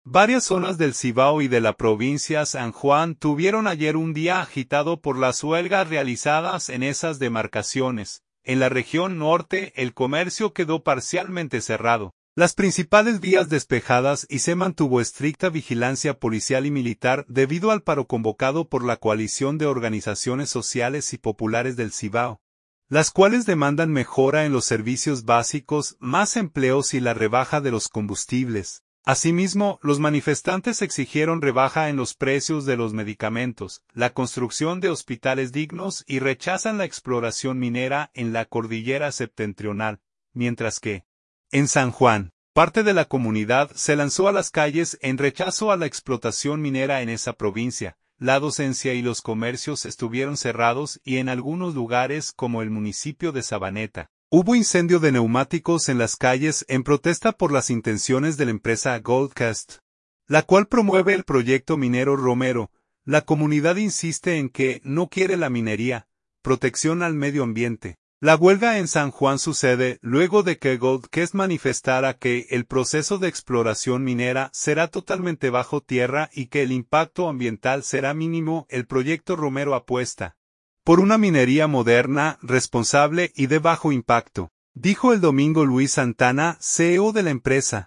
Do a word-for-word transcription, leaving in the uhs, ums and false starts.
Varias zonas del Cibao y de la provincia San Juan tuvieron ayer un día agitado por las huelgas realizadas en esas demarcaciones. En la región norte, el comercio quedó parcialmente cerrado, las principales vías despejadas y se mantuvo estricta vigilancia policial y militar debido al paro convocado por la coalición de organizaciones sociales y populares del Cibao, las cuales demandan mejora en los servicios básicos, más empleos y la rebaja de los combustibles. Asimismo, los manifestantes exigieron rebaja en los precios de los medicamentos, la construcción de hospitales dignos y rechazan la exploración minera en la cordillera septentrional, mientras que, en San Juan, parte de la comunidad se lanzó a las calles en rechazo a la explotación minera en esa provincia. La docencia y los comercios estuvieron cerrados y en algunos lugares como el municipio de Sabaneta, hubo incendio de neumáticos en las calles en protesta por las intenciones de la empresa Goldcast, la cual promueve el proyecto minero Romero. La comunidad insiste en que no quiere la minería, protección al medio ambiente. La huelga en San Juan sucede luego de que Goldcast manifestara que el proceso de exploración minera será totalmente bajo tierra y que el impacto ambiental será mínimo. El proyecto Romero apuesta por una minería moderna, responsable y de bajo impacto, dijo el domingo Luis Santana, C E O de la empresa.